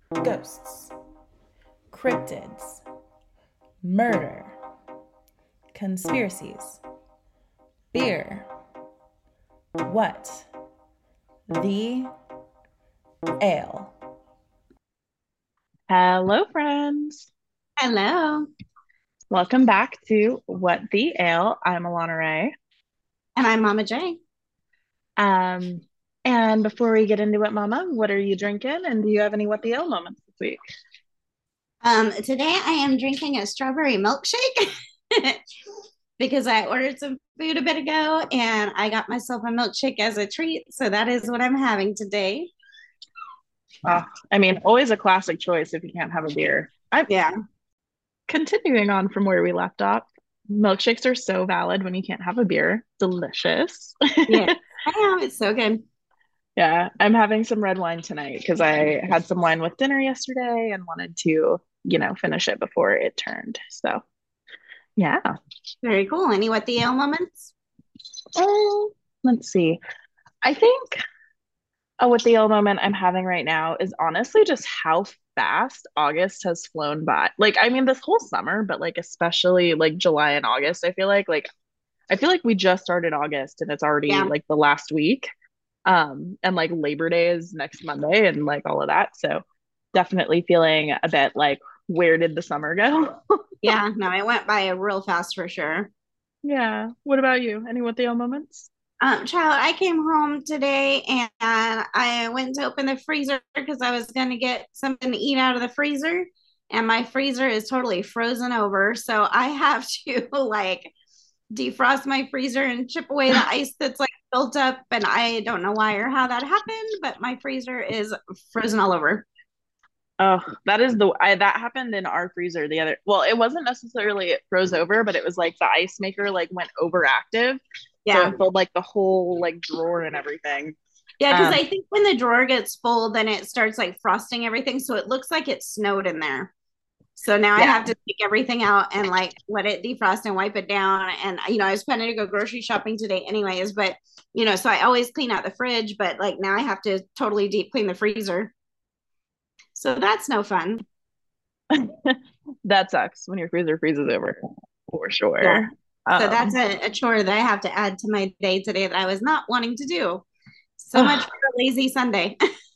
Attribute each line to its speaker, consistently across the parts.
Speaker 1: Ghosts, cryptids, murder, conspiracies, beer. What the ale?
Speaker 2: Hello, friends.
Speaker 3: Hello.
Speaker 2: Welcome back to What the Ale. I'm Alana Ray.
Speaker 3: And I'm Mama J.
Speaker 2: Um, and before we get into it, Mama, what are you drinking? And do you have any What the Ale moments this week?
Speaker 3: Today I am drinking a strawberry milkshake because I ordered some food a bit ago and I got myself a milkshake as a treat. So that is what I'm having today.
Speaker 2: Always a classic choice if you can't have a beer. I'm
Speaker 3: Yeah.
Speaker 2: continuing on from where we left off. Milkshakes are so valid when you can't have a beer. Delicious.
Speaker 3: Yeah. I know. It's so good.
Speaker 2: Yeah, I'm having some red wine tonight because I had some wine with dinner yesterday and wanted to, finish it before it turned. So, yeah.
Speaker 3: Very cool. Any what the ale moments?
Speaker 2: Oh, let's see. I think what the yellow moment I'm having right now is honestly just how fast August has flown by. This whole summer, but especially July and August, I feel like we just started August and it's already
Speaker 3: Yeah.
Speaker 2: the last week. And Labor Day is next Monday and all of that. So definitely feeling a bit where did the summer go?
Speaker 3: Yeah. No, it went by real fast for sure.
Speaker 2: Yeah. What about you? Any what the yellow moments?
Speaker 3: Child, I came home today and I went to open the freezer because I was going to get something to eat out of the freezer, and my freezer is totally frozen over. So I have to defrost my freezer and chip away the ice that's built up. And I don't know why or how that happened, but my freezer is frozen all over.
Speaker 2: Oh, that happened in our freezer the other. Well, it wasn't necessarily it froze over, but it was the ice maker went overactive, so
Speaker 3: Yeah.
Speaker 2: it filled the whole drawer and everything.
Speaker 3: Yeah. Cause
Speaker 2: Um,
Speaker 3: I think when the drawer gets full, then it starts frosting everything. So it looks like it snowed in there. So now I
Speaker 2: yeah,
Speaker 3: have to take everything out and let it defrost and wipe it down. And I was planning to go grocery shopping today anyways, but so I always clean out the fridge, but now I have to totally deep clean the freezer. So that's no fun.
Speaker 2: that sucks when your freezer freezes over, for
Speaker 3: Yeah.
Speaker 2: sure.
Speaker 3: So that's
Speaker 2: Um,
Speaker 3: a chore that I have to add to my day today that I was not wanting to do. So much
Speaker 2: ugh,
Speaker 3: for a lazy Sunday.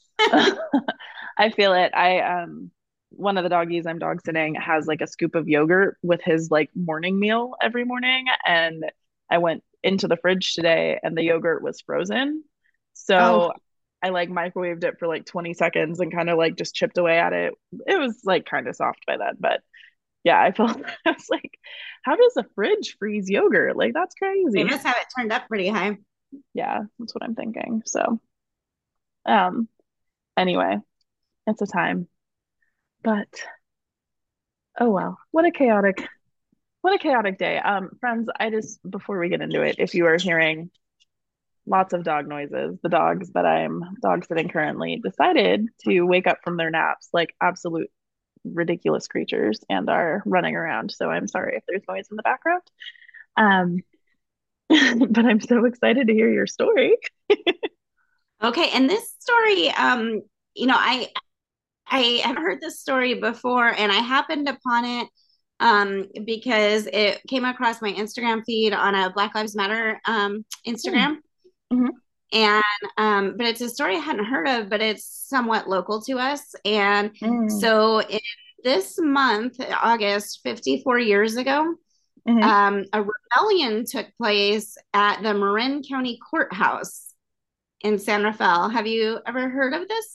Speaker 2: I feel it. One of the doggies I'm dog sitting has a scoop of yogurt with his morning meal every morning, and I went into the fridge today and the yogurt was frozen.
Speaker 3: Oh,
Speaker 2: So I microwaved it for 20 seconds and kind of just chipped away at it. It was kind of soft by then, but yeah, I felt I was how does a fridge freeze yogurt? That's
Speaker 3: they
Speaker 2: crazy.
Speaker 3: must have it turned up pretty high.
Speaker 2: Yeah, that's what I'm thinking. So, um, anyway, it's a time. But oh well, what a chaotic day. Friends, I just before we get into it, if you are hearing lots of dog noises, the dogs that I'm dog sitting currently decided to wake up from their naps like absolute ridiculous creatures and are running around. So I'm sorry if there's noise in the background. Um, but I'm so excited to hear your story.
Speaker 3: Okay, and this story, you know, I I have heard this story before, and I happened upon it because it came across my Instagram feed on a Black Lives Matter
Speaker 2: Hmm.
Speaker 3: Instagram,
Speaker 2: Hmm.
Speaker 3: and but it's a story I hadn't heard of, but it's somewhat local to us. And
Speaker 2: Hmm.
Speaker 3: so in this month, August, 54 years ago,
Speaker 2: Hmm.
Speaker 3: a rebellion took place at the Marin County Courthouse in San Rafael. Have you ever heard of this?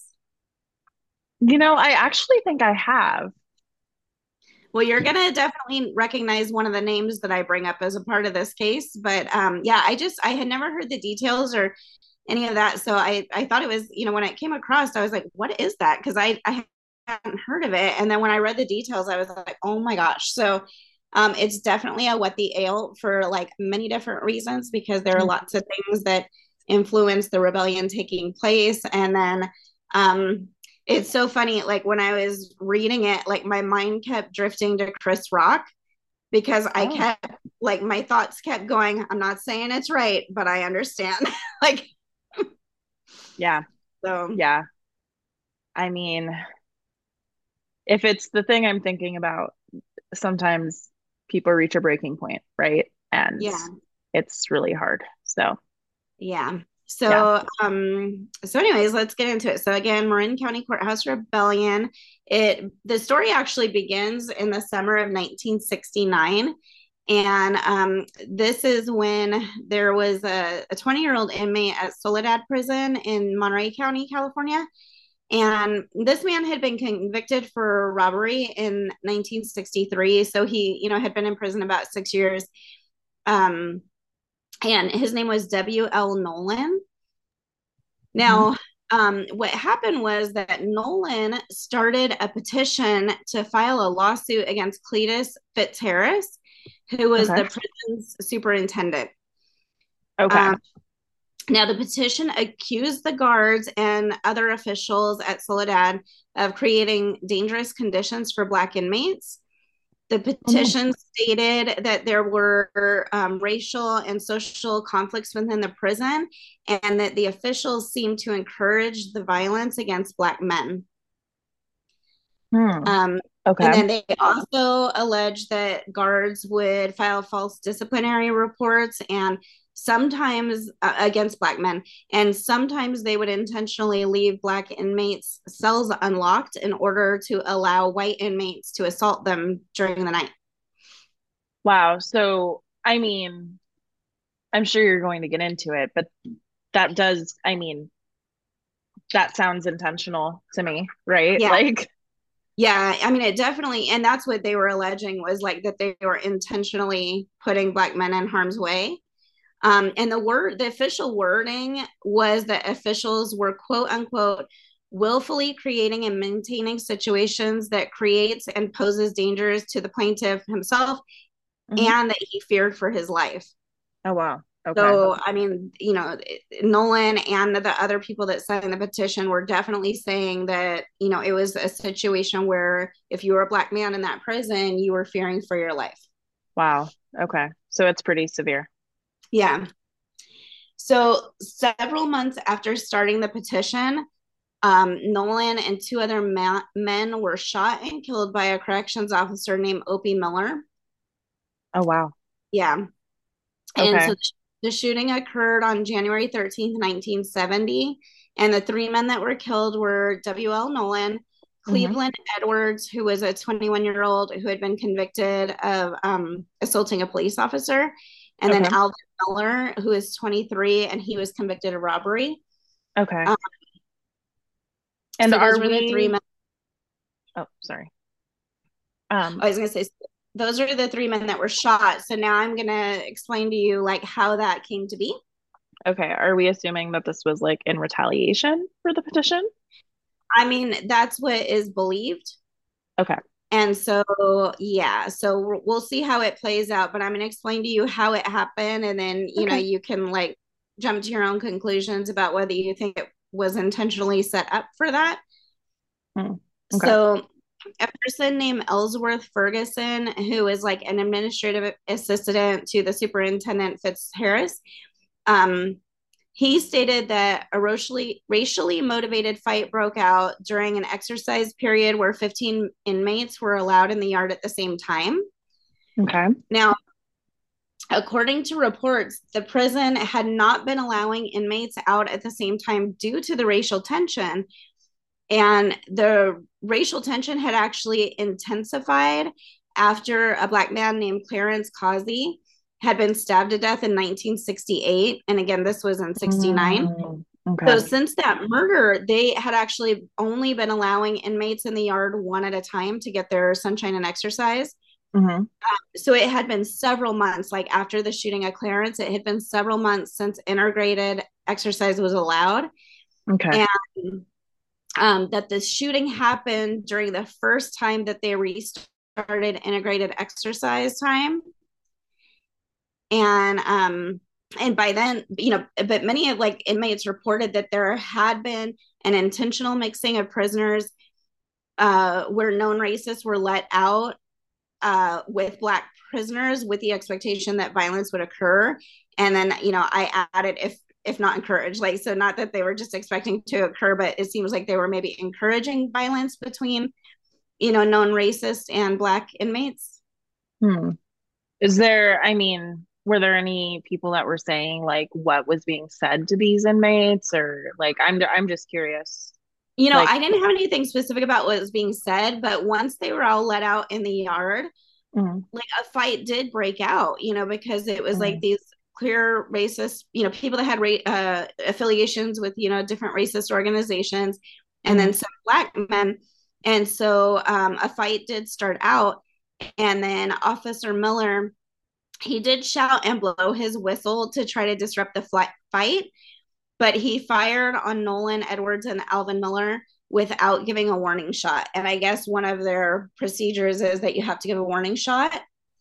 Speaker 2: I actually think I have.
Speaker 3: Well, you're gonna definitely recognize one of the names that I bring up as a part of this case. But yeah, I had never heard the details or any of that. So I thought it was, when it came across, I was like, what is that? Because I hadn't heard of it. And then when I read the details, I was like, oh my gosh. So it's definitely a what the ale for many different reasons, because there are lots of things that influence the rebellion taking place. And then um, it's so funny. Like when I was reading it, my mind kept drifting to Chris Rock because I
Speaker 2: Oh,
Speaker 3: kept my thoughts kept going. I'm not saying it's right, but I understand. like
Speaker 2: yeah,
Speaker 3: so.
Speaker 2: yeah. I mean, if it's the thing I'm thinking about, sometimes people reach a breaking point, right? And
Speaker 3: Yeah.
Speaker 2: it's really hard. So,
Speaker 3: Yeah.
Speaker 2: yeah.
Speaker 3: So anyways, let's get into it. So again, Marin County Courthouse Rebellion. The story actually begins in the summer of 1969. And this is when there was a 20-year-old inmate at Soledad Prison in Monterey County, California. And this man had been convicted for robbery in 1963. So he, had been in prison about 6 years. Um, and his name was W.L. Nolan.
Speaker 2: Mhm.
Speaker 3: Now, what happened was that Nolan started a petition to file a lawsuit against Cletus Fitzharris, who was
Speaker 2: Okay.
Speaker 3: the prison's superintendent.
Speaker 2: Okay.
Speaker 3: Now, the petition accused the guards and other officials at Soledad of creating dangerous conditions for Black inmates. The petition stated that there were racial and social conflicts within the prison, and that the officials seemed to encourage the violence against Black men.
Speaker 2: Okay.
Speaker 3: And then they also alleged that guards would file false disciplinary reports and sometimes against Black men, and sometimes they would intentionally leave Black inmates' cells unlocked in order to allow white inmates to assault them during the night.
Speaker 2: Wow. So, I mean, I'm sure you're going to get into it, but that sounds intentional to me, right?
Speaker 3: Yeah.
Speaker 2: Like,
Speaker 3: Yeah, I mean, it definitely, and that's what they were alleging, was like that they were intentionally putting Black men in harm's way. And the official wording was that officials were, quote unquote, willfully creating and maintaining situations that creates and poses dangers to the plaintiff himself, and that he feared for his life.
Speaker 2: Oh, wow. Okay.
Speaker 3: So, I mean, Nolan and the other people that signed the petition were definitely saying that, it was a situation where if you were a Black man in that prison, you were fearing for your life.
Speaker 2: Wow. Okay. So it's pretty severe.
Speaker 3: Yeah. So several months after starting the petition, Nolan and two other men were shot and killed by a corrections officer named Opie Miller.
Speaker 2: Oh, wow.
Speaker 3: Yeah. And
Speaker 2: Okay.
Speaker 3: so the shooting occurred on January 13th, 1970. And the three men that were killed were W.L. Nolan, Cleveland Edwards, who was a 21-year-old who had been convicted of assaulting a police officer, and then Alvin Miller, who is 23, and he was convicted of robbery.
Speaker 2: Okay.
Speaker 3: And so those were the three men.
Speaker 2: Oh, sorry.
Speaker 3: I was going to say, those are the three men that were shot. So now I'm going to explain to you like how that came to be.
Speaker 2: Okay. Are we assuming that this was like in retaliation for the petition?
Speaker 3: I mean, that's what is believed.
Speaker 2: Okay.
Speaker 3: And so, yeah, so we'll see how it plays out, but I'm going to explain to you how it happened. And then, you can like jump to your own conclusions about whether you think it was intentionally set up for that.
Speaker 2: Okay.
Speaker 3: So a person named Ellsworth Ferguson, who is like an administrative assistant to the superintendent Fitzharris, he stated that a racially motivated fight broke out during an exercise period where 15 inmates were allowed in the yard at the same time.
Speaker 2: Okay.
Speaker 3: Now, according to reports, the prison had not been allowing inmates out at the same time due to the racial tension. And the racial tension had actually intensified after a Black man named Clarence Causey had been stabbed to death in 1968. And again, this was in 69.
Speaker 2: Okay.
Speaker 3: So since that murder, they had actually only been allowing inmates in the yard one at a time to get their sunshine and exercise. So it had been several months, like after the shooting of Clarence, it had been several months since integrated exercise was allowed.
Speaker 2: Okay.
Speaker 3: And that the shooting happened during the first time that they restarted integrated exercise time. And by then, but many of like inmates reported that there had been an intentional mixing of prisoners where known racists were let out with Black prisoners with the expectation that violence would occur. And then, I added if not encouraged, like, so not that they were just expecting to occur, but it seems like they were maybe encouraging violence between known racist and Black inmates.
Speaker 2: Hmm. Is there, I mean, were there any people that were saying like what was being said to these inmates, or like I'm just curious. Like,
Speaker 3: I didn't have anything specific about what was being said, but once they were all let out in the yard,
Speaker 2: mm,
Speaker 3: like a fight did break out, because it was like
Speaker 2: mm,
Speaker 3: these clear racist, people that had affiliations with, different racist organizations, and then
Speaker 2: mm,
Speaker 3: some Black men. And so a fight did start out, and then Officer Miller, he did shout and blow his whistle to try to disrupt the fight, but he fired on Nolan Edwards and Alvin Miller without giving a warning shot. And I guess one of their procedures is that you have to give a warning shot.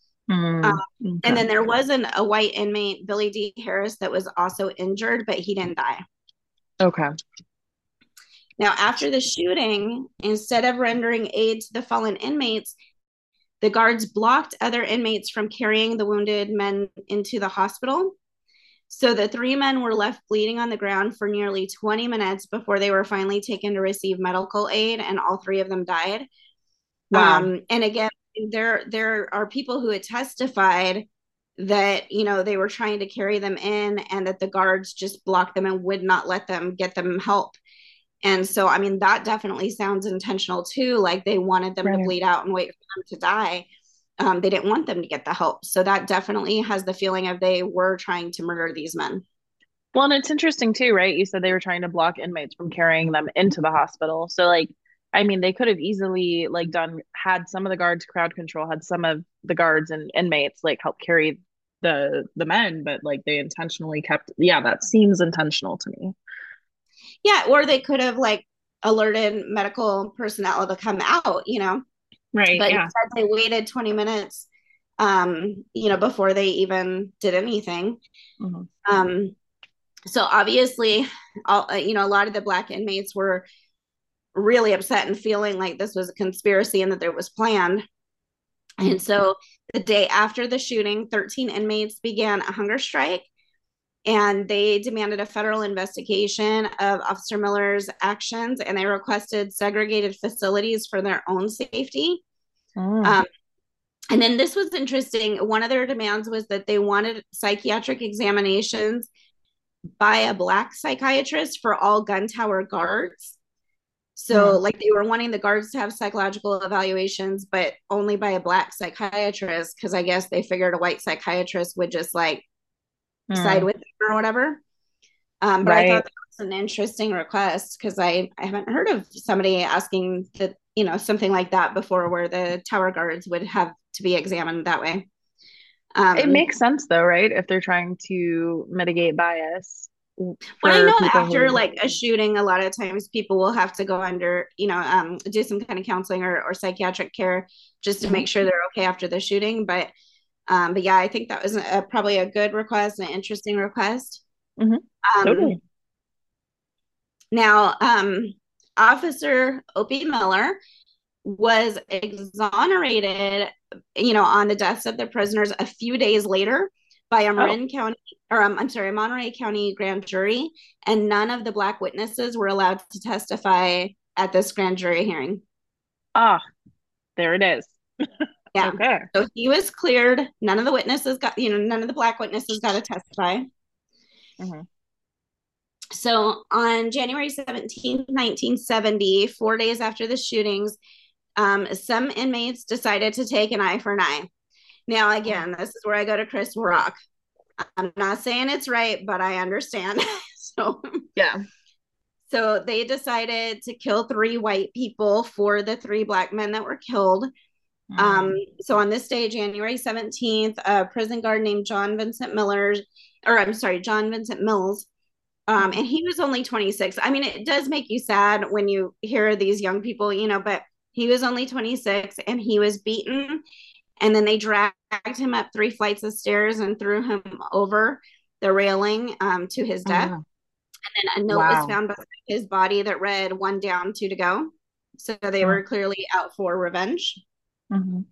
Speaker 3: And
Speaker 2: okay.
Speaker 3: then there was a white inmate, Billy D. Harris, that was also injured, but he didn't die.
Speaker 2: Okay.
Speaker 3: Now, after the shooting, instead of rendering aid to the fallen inmates, the guards blocked other inmates from carrying the wounded men into the hospital. So the three men were left bleeding on the ground for nearly 20 minutes before they were finally taken to receive medical aid, and all three of them died.
Speaker 2: Wow.
Speaker 3: And again, there are people who had testified that they were trying to carry them in, and that the guards just blocked them and would not let them get them help. And so, I mean, that definitely sounds intentional too. Like they wanted them to
Speaker 2: Right.
Speaker 3: bleed out and wait for them to die. They didn't want them to get the help. So that definitely has the feeling of they were trying to murder these men.
Speaker 2: Well, and it's interesting too, right? You said they were trying to block inmates from carrying them into the hospital. So like, I mean, they could have easily like had some of the guards crowd control, had some of the guards and inmates like help carry the men, but like they intentionally kept, yeah, that seems intentional to me.
Speaker 3: Yeah, or they could have like alerted medical personnel to come out.
Speaker 2: Right.
Speaker 3: But
Speaker 2: Yeah.
Speaker 3: instead they waited 20 minutes, before they even did anything.
Speaker 2: Mhm.
Speaker 3: So obviously, a lot of the Black inmates were really upset and feeling like this was a conspiracy and that there was planned. And so the day after the shooting, 13 inmates began a hunger strike, and they demanded a federal investigation of Officer Miller's actions, and they requested segregated facilities for their own safety.
Speaker 2: Mm.
Speaker 3: Um, and then this was interesting. One of their demands was that they wanted psychiatric examinations by a Black psychiatrist for all gun tower guards. So,
Speaker 2: Mm.
Speaker 3: like, they were wanting the guards to have psychological evaluations, but only by a Black psychiatrist, because I guess they figured a white psychiatrist would just like side
Speaker 2: Mm.
Speaker 3: with them or whatever. But I thought
Speaker 2: Right.
Speaker 3: that was an interesting request, because I haven't heard of somebody asking that, something like that before, where the tower guards would have to be examined that way.
Speaker 2: It
Speaker 3: Um,
Speaker 2: makes sense though, right? If they're trying to mitigate bias
Speaker 3: Well, I
Speaker 2: for
Speaker 3: know
Speaker 2: people
Speaker 3: after
Speaker 2: who,
Speaker 3: like a shooting, a lot of times people will have to go under, do some kind of counseling or psychiatric care just to
Speaker 2: Mhm.
Speaker 3: make sure they're okay after the shooting. But yeah, I think that was probably a good request, an interesting request.
Speaker 2: Mhm.
Speaker 3: Um,
Speaker 2: Totally.
Speaker 3: Now, Officer Opie Miller was exonerated, on the deaths of the prisoners a few days later by a
Speaker 2: Oh,
Speaker 3: Marin County, or I'm sorry, Monterey County grand jury, and none of the Black witnesses were allowed to testify at this grand jury hearing.
Speaker 2: ah, there it is.
Speaker 3: Yeah.
Speaker 2: Okay.
Speaker 3: So he was cleared. None of the witnesses got, none of the Black witnesses got to testify.
Speaker 2: Mhm.
Speaker 3: So on January 17th, 1970, 4 days after the shootings, some inmates decided to take an eye for an eye. Now, again, this is where I go to Chris Rock. I'm not saying it's right, but I understand. so,
Speaker 2: Yeah.
Speaker 3: so they decided to kill three white people for the three Black men that were killed.
Speaker 2: Mm.
Speaker 3: So on this day, January 17th, a prison guard named John Vincent Miller, or I'm sorry, John Vincent Mills,
Speaker 2: Mhm.
Speaker 3: and he was only 26. I mean, it does make you sad when you hear these young people, but he was only 26 and he was beaten. And then they dragged him up 3 flights of stairs and threw him over the railing, to his
Speaker 2: Oh
Speaker 3: death.
Speaker 2: no.
Speaker 3: And then a note was
Speaker 2: Wow.
Speaker 3: found beside his body that read, "One down, two to go." So they
Speaker 2: Mm.
Speaker 3: were clearly out for revenge.
Speaker 2: Mhm.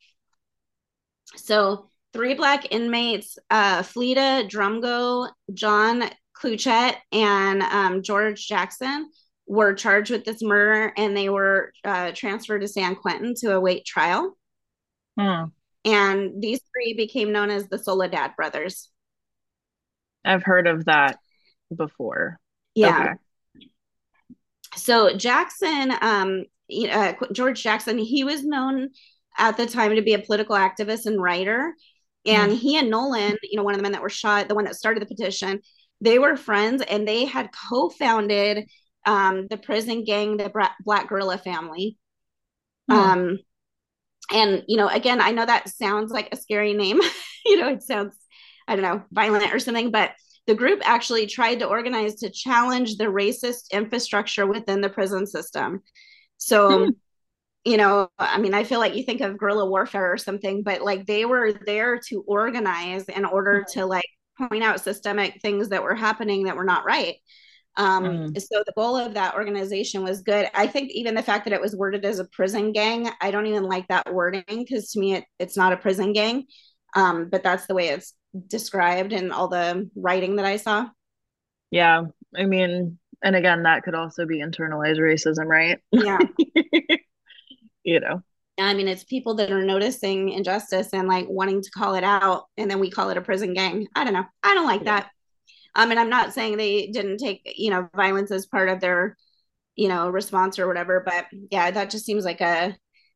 Speaker 3: So 3 Black inmates, Fleta Drumgo, John Cluchet, and George Jackson, were charged with this murder, and they were transferred to San Quentin to await trial.
Speaker 2: Hmm.
Speaker 3: And these three became known as the Soledad brothers.
Speaker 2: I've heard of that before.
Speaker 3: Yeah.
Speaker 2: Okay.
Speaker 3: So Jackson, George Jackson, he was known at the time to be a political activist and writer. And he and Nolan, one of the men that were shot, the one that started the petition, they were friends, and they had co-founded the prison gang, the Black Guerrilla Family. And, again, I know that sounds like a scary name. It sounds, I don't know, violent or something, but the group actually tried to organize to challenge the racist infrastructure within the prison system. So, I feel like you think of guerrilla warfare or something, but like they were there to organize in order to like point out systemic things that were happening that were not right. So the goal of that organization was good. I think even the fact that it was worded as a prison gang, I don't even like that wording, because to me, it's not a prison gang. But that's the way it's described in all the writing that I saw.
Speaker 2: Yeah. I mean, and again, that could also be internalized racism, right?
Speaker 3: Yeah.
Speaker 2: Yeah,
Speaker 3: it's people that are noticing injustice and like wanting to call it out, and then we call it a prison gang. I don't know. I don't like that. And I'm not saying they didn't take, violence as part of their, response or whatever, but yeah, that just seems like a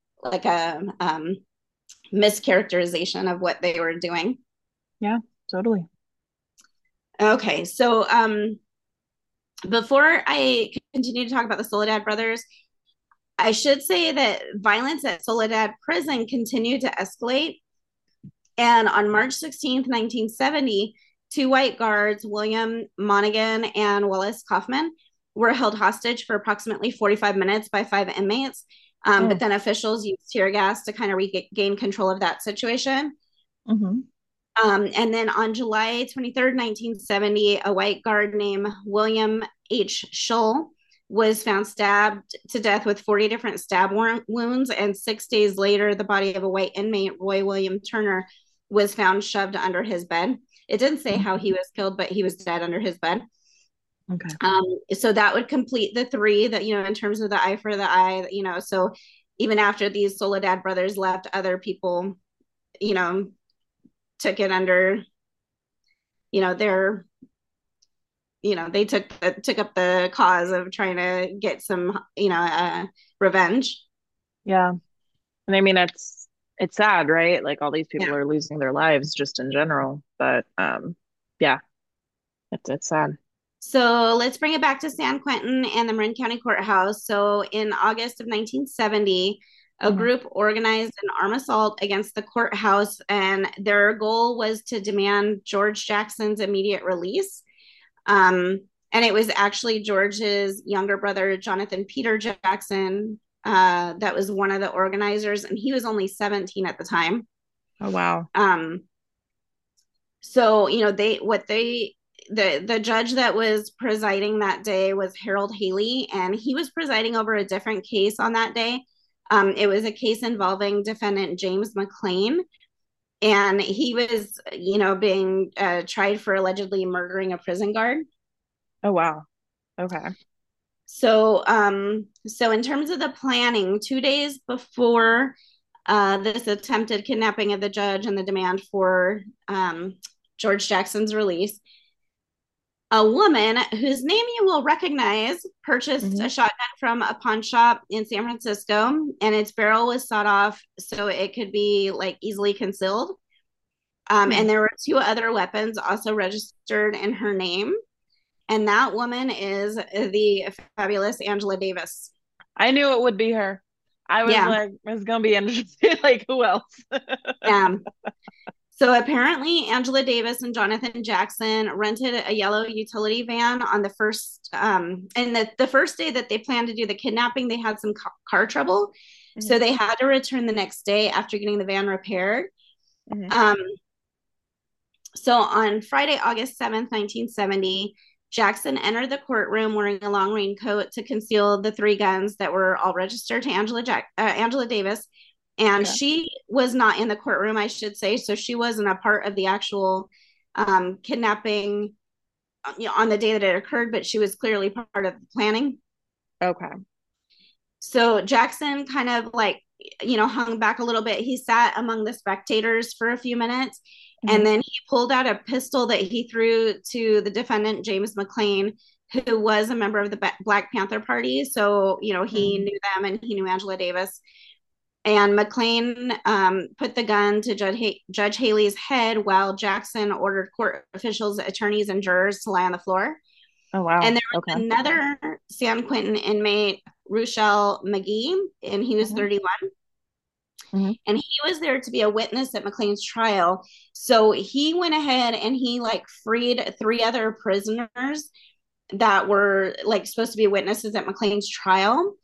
Speaker 3: mischaracterization of what they were doing.
Speaker 2: Yeah, totally.
Speaker 3: Okay. So, before I continue to talk about the Soledad brothers, I should say that violence at Soledad prison continued to escalate. And on March 16th, 1970, two white guards, William Monaghan and Wallace Kaufman, were held hostage for approximately 45 minutes by 5 inmates. But then officials used tear gas to kind of regain control of that situation. And then on July 23rd, 1970, a white guard named William H. Shull was found stabbed to death with 40 different stab wounds. And 6 days later, the body of a white inmate, Roy William Turner, was found shoved under his bed. It didn't say how he was killed, but he was dead under his bed.
Speaker 2: Okay.
Speaker 3: So that would complete the three that, in terms of the eye for the eye, so even after these Soledad brothers left, other people, took it under, their, they took up the cause of trying to get some, revenge.
Speaker 2: Yeah. And I mean, it's sad, right? Like all these people are losing their lives just in general, but yeah, it's sad.
Speaker 3: So let's bring it back to San Quentin and the Marin County Courthouse. So in August of 1970, a group organized an armed assault against the courthouse, and their goal was to demand George Jackson's immediate release. And it was actually George's younger brother, Jonathan Peter Jackson, that was one of the organizers, and he was only 17 at the time.
Speaker 2: Oh, wow.
Speaker 3: So, the judge that was presiding that day was Harold Haley, and he was presiding over a different case on that day. It was a case involving defendant James McLean, and he was, being tried for allegedly murdering a prison guard.
Speaker 2: Oh, wow. Okay.
Speaker 3: So, in terms of the planning, 2 days before this attempted kidnapping of the judge and the demand for George Jackson's release, a woman whose name you will recognize purchased a shotgun from a pawn shop in San Francisco, and its barrel was sawed off so it could be like easily concealed. And there were 2 other weapons also registered in her name. And that woman is the fabulous Angela Davis.
Speaker 2: I knew it would be her. I was like, it's going to be interesting. Like, who else?
Speaker 3: Yeah. So apparently Angela Davis and Jonathan Jackson rented a yellow utility van on the first, and the first day that they planned to do the kidnapping, they had some car trouble. So they had to return the next day after getting the van repaired. So on Friday, August 7th, 1970, Jackson entered the courtroom wearing a long raincoat to conceal the 3 guns that were all registered to Angela Davis. And she was not in the courtroom, I should say. So she wasn't a part of the actual kidnapping on the day that it occurred, but she was clearly part of the planning.
Speaker 2: Okay.
Speaker 3: So Jackson kind of like, hung back a little bit. He sat among the spectators for a few minutes, and then he pulled out a pistol that he threw to the defendant, James McClain, who was a member of the Black Panther Party. So, he knew them and he knew Angela Davis. And McClain put the gun to Judge Haley's head while Jackson ordered court officials, attorneys, and jurors to lie on the floor.
Speaker 2: Oh, wow.
Speaker 3: And there was another San Quentin inmate, Ruchell McGee, and he was 31. And he was there to be a witness at McClain's trial. So he went ahead and he like freed 3 other prisoners that were like supposed to be witnesses at McClain's trial.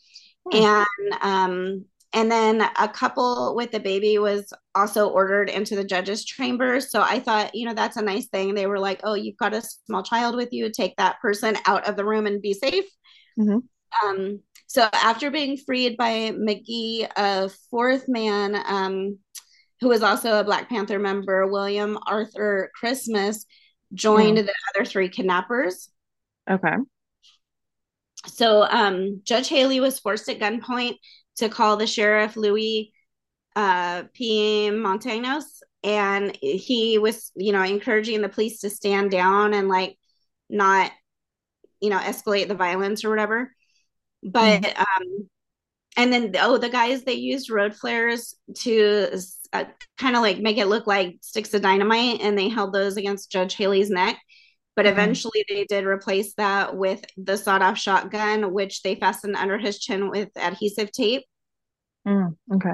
Speaker 3: And then a couple with the baby was also ordered into the judge's chamber. So I thought, that's a nice thing. They were like, oh, you've got a small child with you, take that person out of the room and be safe. So after being freed by McGee, a 4th man, who was also a Black Panther member, William Arthur Christmas, joined the other 3 kidnappers.
Speaker 2: Okay.
Speaker 3: So Judge Haley was forced at gunpoint to call the sheriff, Louis P. Montanos, and he was, encouraging the police to stand down and like not, escalate the violence or whatever. But and then the guys, they used road flares to kind of like make it look like sticks of dynamite, and they held those against Judge Haley's neck. But eventually they did replace that with the sawed-off shotgun, which they fastened under his chin with adhesive tape.
Speaker 2: Okay.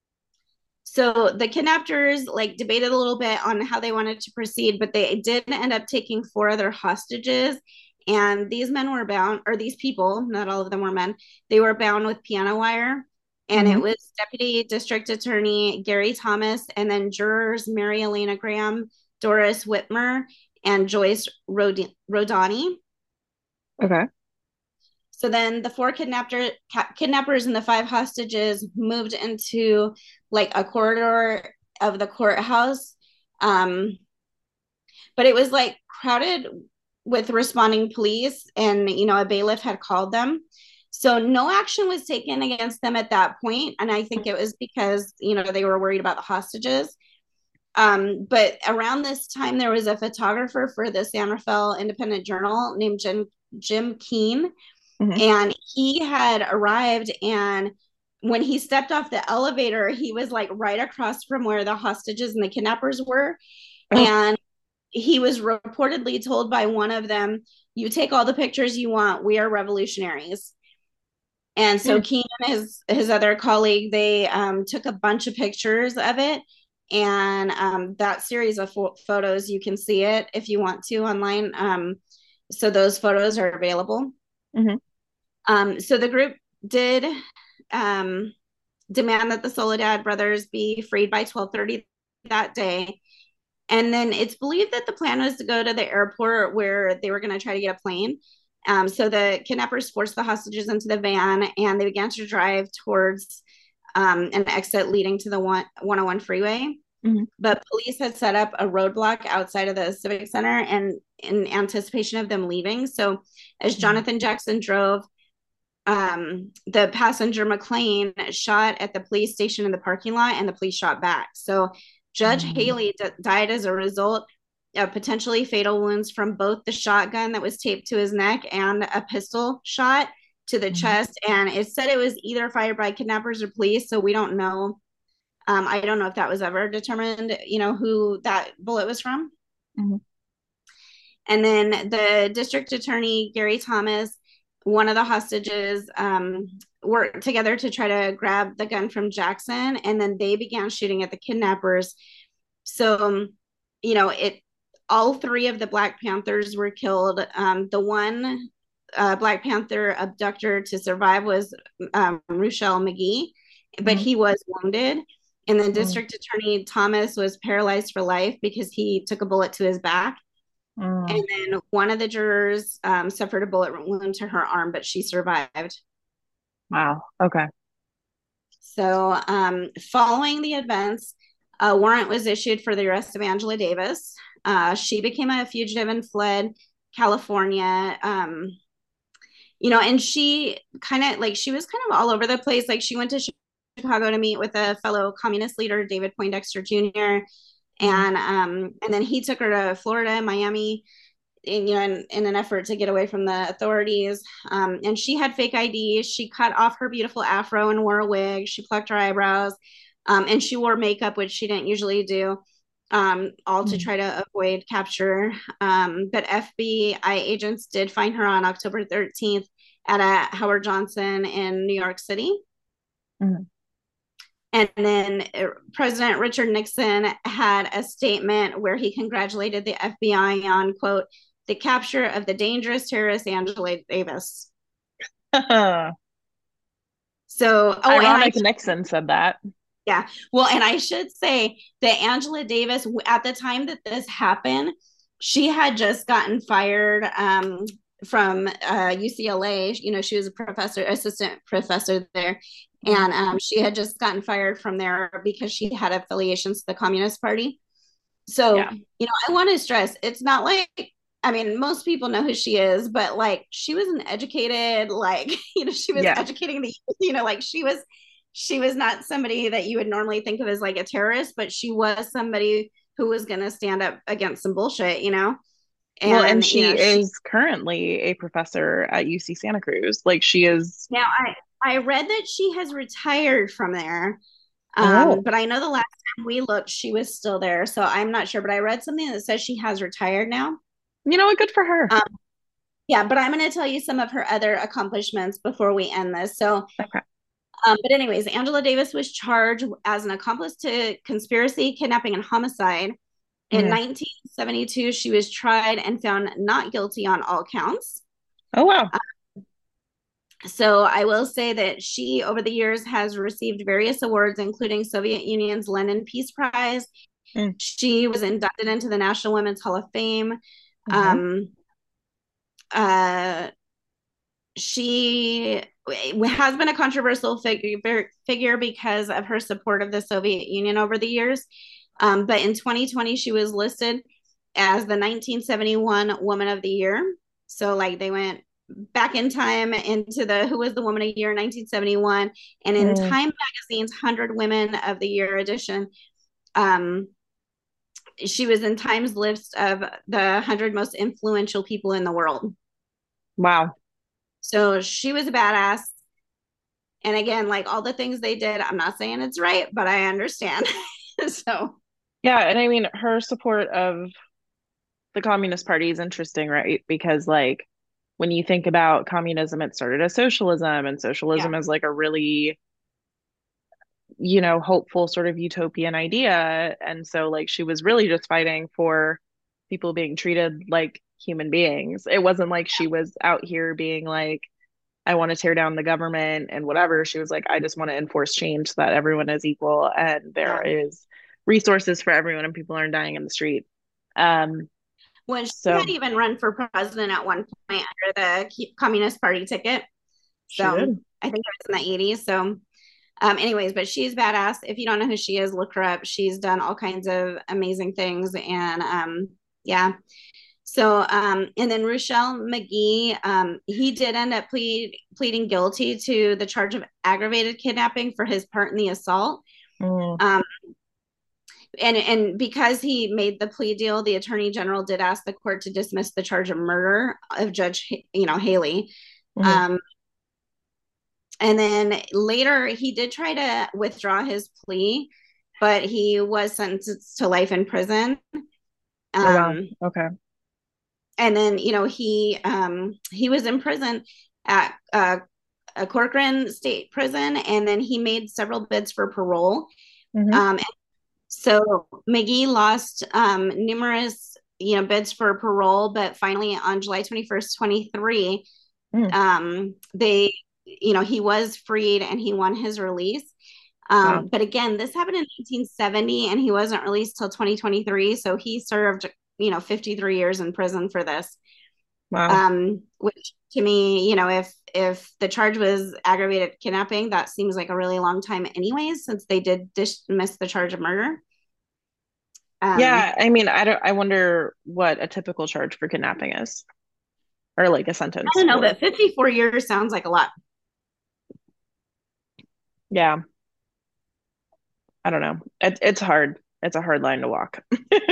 Speaker 3: So the kidnappers like debated a little bit on how they wanted to proceed, but they did end up taking 4 other hostages. And these men were bound, or these people, not all of them were men, they were bound with piano wire. And it was Deputy District Attorney Gary Thomas, and then jurors Mary Elena Graham, Doris Whitmer, and Joyce Rodani.
Speaker 2: Okay.
Speaker 3: So then the 4 kidnappers and the 5 hostages moved into like a corridor of the courthouse. But it was like crowded with responding police, and, a bailiff had called them. So no action was taken against them at that point. And I think it was because, they were worried about the hostages. But around this time, there was a photographer for the San Rafael Independent Journal named Jim Keene. And he had arrived, and when he stepped off the elevator, he was like right across from where the hostages and the kidnappers were. And he was reportedly told by one of them, you take all the pictures you want, we are revolutionaries. And so Keene and his other colleague, they took a bunch of pictures of it. And that series of photos, you can see it if you want to online. So those photos are available. So the group did demand that the Soledad brothers be freed by 12:30 that day. And then it's believed that the plan was to go to the airport where they were going to try to get a plane. So the kidnappers forced the hostages into the van, and they began to drive towards an exit leading to the 101 freeway. But police had set up a roadblock outside of the Civic Center and in anticipation of them leaving. So as Jonathan Jackson drove, the passenger McClain shot at the police station in the parking lot, and the police shot back. So Judge Haley died as a result of potentially fatal wounds from both the shotgun that was taped to his neck and a pistol shot to the chest. And it said it was either fired by kidnappers or police, so we don't know. I don't know if that was ever determined, who that bullet was from. And then the district attorney, Gary Thomas, one of the hostages, worked together to try to grab the gun from Jackson, and then they began shooting at the kidnappers. So, all 3 of the Black Panthers were killed. The one Black Panther abductor to survive was Ruchell McGee, but he was wounded. And then District Attorney Thomas was paralyzed for life because he took a bullet to his back. And then one of the jurors suffered a bullet wound to her arm, but she survived.
Speaker 2: Wow. Okay.
Speaker 3: So following the events, a warrant was issued for the arrest of Angela Davis. She became a fugitive and fled California. And she kind of like, she was kind of all over the place. Like she went to Chicago to meet with a fellow communist leader, David Poindexter Jr. And then he took her to Florida, Miami, in an effort to get away from the authorities. And she had fake ID. She cut off her beautiful afro and wore a wig. She plucked her eyebrows, and she wore makeup, which she didn't usually do, all to try to avoid capture. But FBI agents did find her on October 13th at a Howard Johnson in New York City.
Speaker 2: Mm-hmm.
Speaker 3: And then President Richard Nixon had a statement where he congratulated the FBI on, quote, the capture of the dangerous terrorist Angela Davis. So,
Speaker 2: ironic, Nixon said that.
Speaker 3: Yeah. Well, and I should say that Angela Davis, at the time that this happened, she had just gotten fired from UCLA. She was assistant professor there. And she had just gotten fired from there because she had affiliations to the Communist Party. So,
Speaker 2: yeah.
Speaker 3: I want to stress, it's not like, I mean, most people know who she is, but like, she was an educated, like, she was educating the, like she was not somebody that you would normally think of as like a terrorist, but she was somebody who was going to stand up against some bullshit,
Speaker 2: And she is currently a professor at UC Santa Cruz. Like she is.
Speaker 3: Now, I read that she has retired from there. But I know the last time we looked, she was still there. So I'm not sure, but I read something that says she has retired now.
Speaker 2: Good for her.
Speaker 3: Yeah, but I'm going to tell you some of her other accomplishments before we end this. So,
Speaker 2: okay.
Speaker 3: But anyways, Angela Davis was charged as an accomplice to conspiracy, kidnapping, and homicide. In 1972, she was tried and found not guilty on all counts.
Speaker 2: Oh, wow.
Speaker 3: So I will say that she, over the years, has received various awards, including Soviet Union's Lenin Peace Prize. She was inducted into the National Women's Hall of Fame. She has been a controversial figure because of her support of the Soviet Union over the years. But in 2020, she was listed as the 1971 Woman of the Year. So like they went back in time into the who was the Woman of the Year 1971, and in Time Magazine's 100 Women of the Year edition, she was in Time's list of the 100 most influential people in the world.
Speaker 2: Wow.
Speaker 3: So she was a badass. And again, like all the things they did, I'm not saying it's right, but I understand. So
Speaker 2: yeah, and I mean her support of the Communist Party is interesting, right? Because like when you think about communism, it started as socialism, and socialism is like a really hopeful sort of utopian idea. And so like she was really just fighting for people being treated like human beings. It wasn't like she was out here being like, I want to tear down the government and whatever. She was like, I just want to enforce change so that everyone is equal and there is resources for everyone and people aren't dying in the street.
Speaker 3: When she had even run for president at one point under the Communist Party ticket. So I think it was in the 80s. So anyways, but she's badass. If you don't know who she is, look her up. She's done all kinds of amazing things. And So, and then Ruchell Magee, he did end up pleading guilty to the charge of aggravated kidnapping for his part in the assault. And because he made the plea deal, the attorney general did ask the court to dismiss the charge of murder of Judge, Haley. And then later he did try to withdraw his plea, but he was sentenced to life in prison.
Speaker 2: Okay.
Speaker 3: And then, he was in prison at a Corcoran State Prison, and then he made several bids for parole. So Magee lost numerous, bids for parole, but finally on July 21st, 23, he was freed and he won his release. But again, this happened in 1970 and he wasn't released till 2023. So he served 53 years in prison for this. Which to me, if the charge was aggravated kidnapping, that seems like a really long time anyways, since they did dismiss the charge of murder.
Speaker 2: I mean, I wonder what a typical charge for kidnapping is. or like a
Speaker 3: I
Speaker 2: sentence
Speaker 3: don't know,
Speaker 2: for.
Speaker 3: but 54 years sounds like a lot.
Speaker 2: Yeah, I don't know. It's hard. It's a hard line to walk.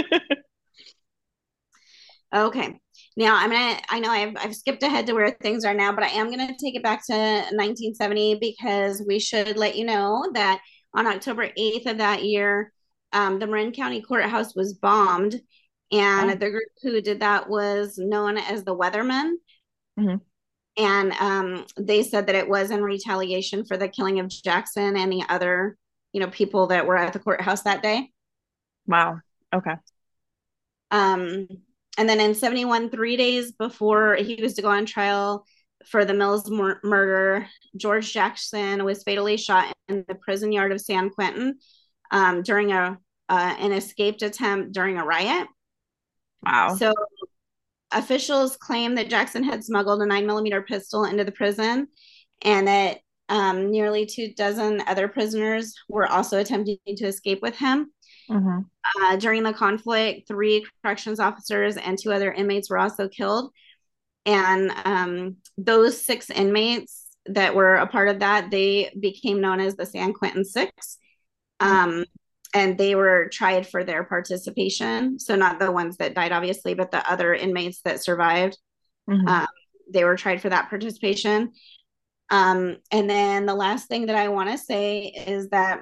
Speaker 3: Okay. Now I know I've skipped ahead to where things are now, but I am gonna take it back to 1970 because we should let you know that on October 8th of that year, the Marin County Courthouse was bombed, and
Speaker 2: Oh.
Speaker 3: the group who did that was known as the Weathermen.
Speaker 2: Mhm.
Speaker 3: And they said that it was in retaliation for the killing of Jackson and the other, people that were at the courthouse that day.
Speaker 2: Wow. Okay.
Speaker 3: Um, and then in 71, 3 days before he was to go on trial for the Mills murder, George Jackson was fatally shot in the prison yard of San Quentin during an escaped attempt during a riot.
Speaker 2: Wow.
Speaker 3: So officials claim that Jackson had smuggled a 9mm pistol into the prison, and that nearly 24 other prisoners were also attempting to escape with him.
Speaker 2: Mhm.
Speaker 3: During the conflict, 3 corrections officers and 2 other inmates were also killed. And those 6 inmates that were a part of that, they became known as the San Quentin Six. And they were tried for their participation. So not the ones that died, obviously, but the other inmates that survived.
Speaker 2: Mhm.
Speaker 3: They were tried for that participation. And then the last thing that I want to say is that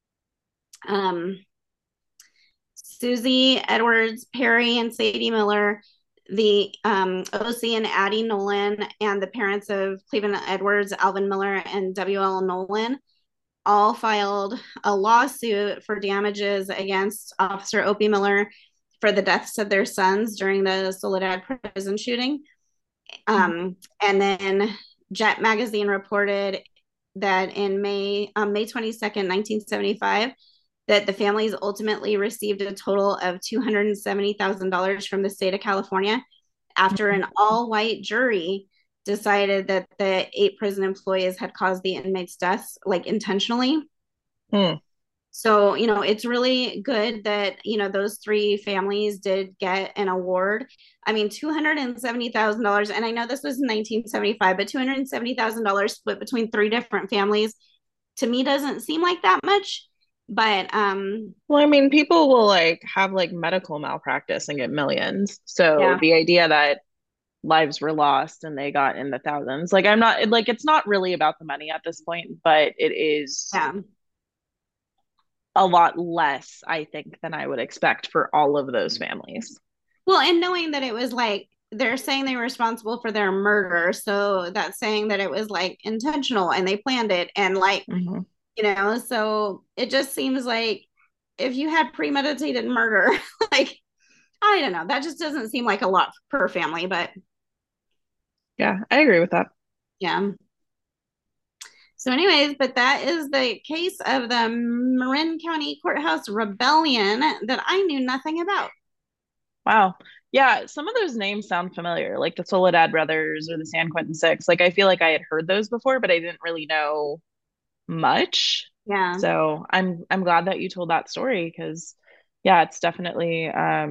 Speaker 3: Susie Edwards Perry and Sadie Miller, the OC and Addie Nolan, and the parents of Cleveland Edwards, Alvin Miller, and W.L. Nolan all filed a lawsuit for damages against Officer Opie Miller for the deaths of their sons during the Soledad prison shooting. And then Jet Magazine reported that in May 22nd, 1975, that the families ultimately received a total of $270,000 from the state of California after an all-white jury decided that the 8 prison employees had caused the inmates' deaths, like intentionally.
Speaker 2: Hmm.
Speaker 3: So, it's really good that, those 3 families did get an award. I mean, $270,000. And I know this was in 1975, but $270,000 split between 3 different families to me doesn't seem like that much. But
Speaker 2: Well, I mean, people will like have like medical malpractice and get millions. So
Speaker 3: yeah,
Speaker 2: the idea that lives were lost and they got in the thousands, like I'm not like it's not really about the money at this point, but it is
Speaker 3: yeah.
Speaker 2: a lot less, I think, than I would expect for all of those families.
Speaker 3: Well, and knowing that it was like they're saying they were responsible for their murder, so that's saying that it was like intentional and they planned it, and like,
Speaker 2: Mhm.
Speaker 3: so it just seems like if you had premeditated murder, like, I don't know, that just doesn't seem like a lot per family, but
Speaker 2: Yeah, I agree with that.
Speaker 3: yeah. So, anyways, but that is the case of the Marin County Courthouse Rebellion that I knew nothing about.
Speaker 2: Wow. Yeah, some of those names sound familiar, like the Soledad brothers or the San Quentin Six. Like I feel like I had heard those before, but I didn't really know much.
Speaker 3: Yeah.
Speaker 2: So I'm glad that you told that story because yeah, it's definitely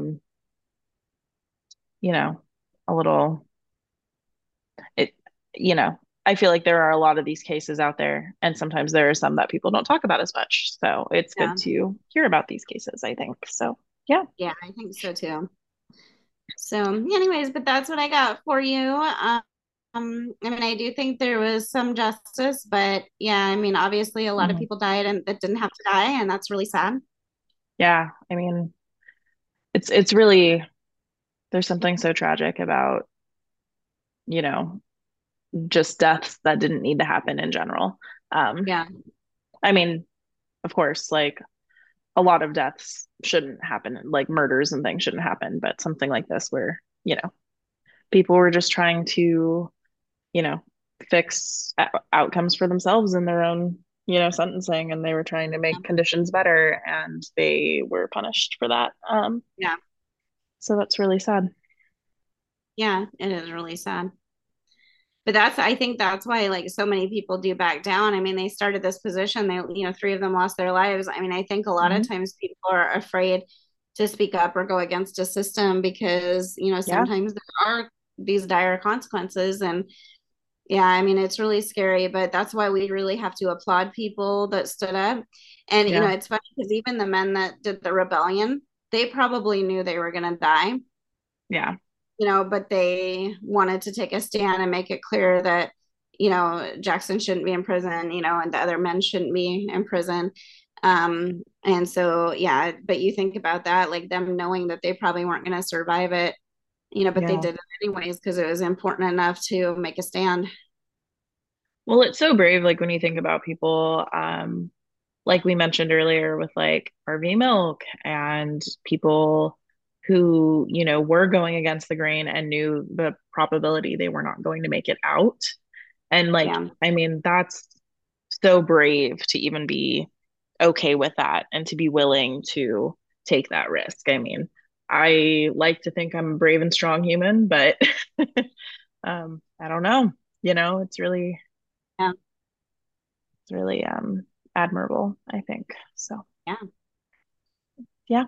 Speaker 2: you know, a little it you know, I feel like there are a lot of these cases out there and sometimes there are some that people don't talk about as much. So it's
Speaker 3: Yeah.
Speaker 2: good to hear about these cases, I think. So yeah.
Speaker 3: Yeah, I think so too. So, anyways, but that's what I got for you. I mean, I do think there was some justice, but yeah, I mean, obviously a lot of
Speaker 2: Mhm.
Speaker 3: people died and that didn't have to die, and that's really sad.
Speaker 2: Yeah, I mean, it's really there's something so tragic about, you know, just deaths that didn't need to happen in general. Um,
Speaker 3: Yeah.
Speaker 2: I mean, of course, like a lot of deaths shouldn't happen, like murders and things shouldn't happen, but something like this where, people were just trying to, you know, fix outcomes for themselves in their own, sentencing, and they were trying to make conditions better and they were punished for that.
Speaker 3: Yeah.
Speaker 2: So that's really sad.
Speaker 3: Yeah, it is really sad. But I think that's why like so many people do back down. I mean, they started this position, 3 of them lost their lives. I mean, I think a lot of
Speaker 2: Hmm.
Speaker 3: times people are afraid to speak up or go against a system because,
Speaker 2: Yeah.
Speaker 3: sometimes there are these dire consequences. And yeah, I mean, it's really scary, but that's why we really have to applaud people that stood up. And, you know,
Speaker 2: Yeah.
Speaker 3: it's funny because even the men that did the rebellion, they probably knew they were going to die,
Speaker 2: Yeah.
Speaker 3: you know, but they wanted to take a stand and make it clear that, you know, Jackson shouldn't be in prison, you know, and the other men shouldn't be in prison. And so, yeah, but you think about that, like them knowing that they probably weren't going to survive it, you know, but they
Speaker 2: Yeah.
Speaker 3: did it anyways because it was important enough to make a stand.
Speaker 2: Well, it's so brave, like when you think about people, like we mentioned earlier with like RV Milk and people who, you know, were going against the grain and knew the probability they were not going to make it out. And like,
Speaker 3: Yeah.
Speaker 2: I mean, that's so brave to even be okay with that and to be willing to take that risk. I mean, I like to think I'm a brave and strong human, but I don't know. You know,
Speaker 3: Yeah.
Speaker 2: it's really admirable, I think. So,
Speaker 3: Yeah.
Speaker 2: yeah.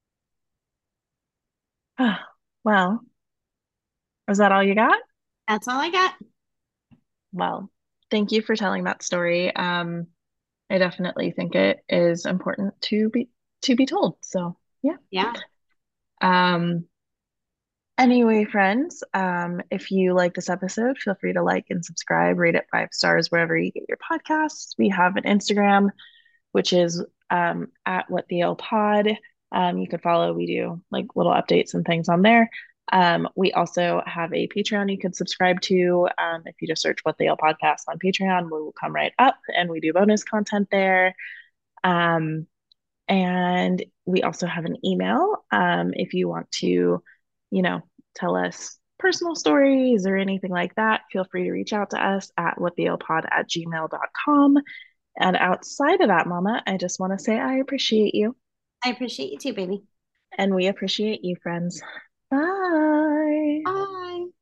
Speaker 2: Well, is that all you got?
Speaker 3: That's all I got.
Speaker 2: Well, thank you for telling that story. I definitely think it is important to be told. So, yeah.
Speaker 3: Yeah.
Speaker 2: Um, anyway, friends, if you like this episode, feel free to like and subscribe, rate it 5 stars wherever you get your podcasts. We have an Instagram, which is at What the Ale Pod. You could follow. We do like little updates and things on there. We also have a Patreon you could subscribe to. If you just search What the Ale Podcast on Patreon, we will come right up, and we do bonus content there. Um, and we also have an email. If you want to, you know, tell us personal stories or anything like that, feel free to reach out to us at whatthealepod@gmail.com. And outside of that, Mama, I just want to say I appreciate you.
Speaker 3: I appreciate you too, baby.
Speaker 2: And we appreciate you, friends. Bye.
Speaker 3: Bye.